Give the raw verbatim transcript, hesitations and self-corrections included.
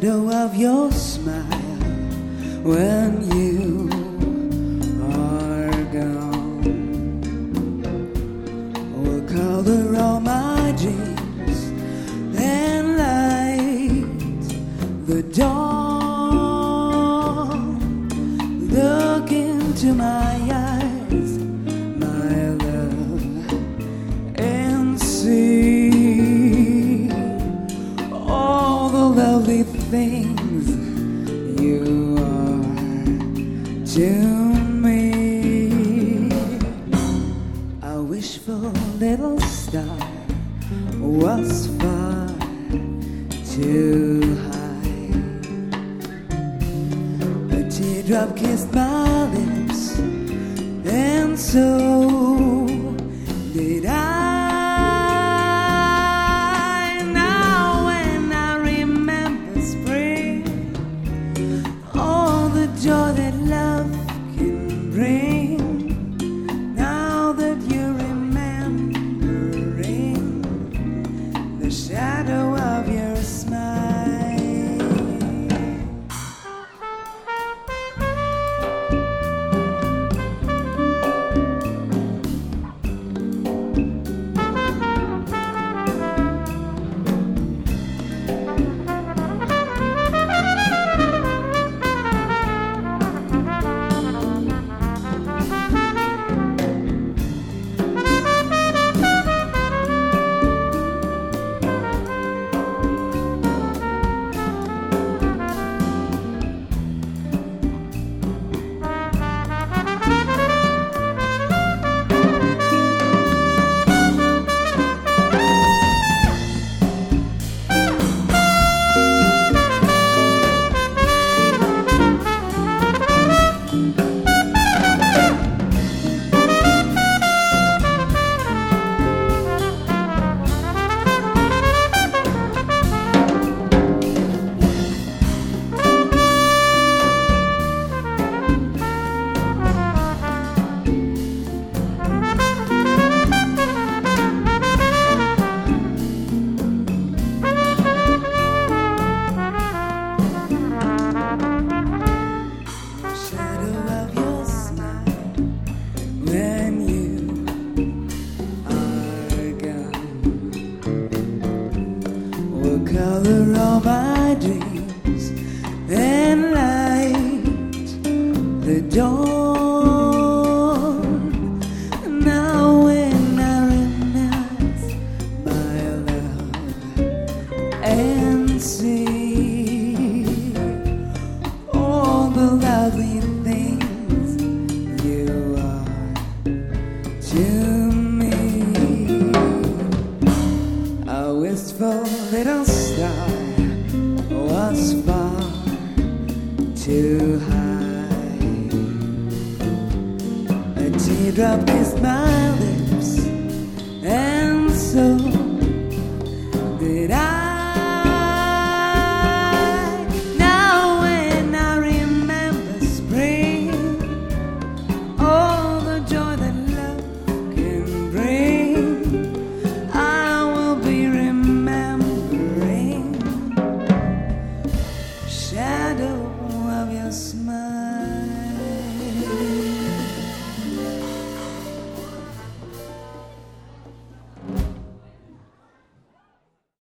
shadow of your smile when you are gone will color all my dreams and light the dawn. Look into my eyes, my love, and see all the lovely things you are to me. A wishful little star was far too high. A teardrop kissed my lips, and so did I. Now when I remember spring, all the joy that love can bring, now that you're remembering the shadow of your smile. Color all my dreams and light the dawn. Now when I recognize my love and see all the lovely things you are to me, a wistful little star was far too high. A teardrop kissed my lips, and so did I. Now when I remember spring, all the joy that love can bring, I will be remembering shadow of your smile.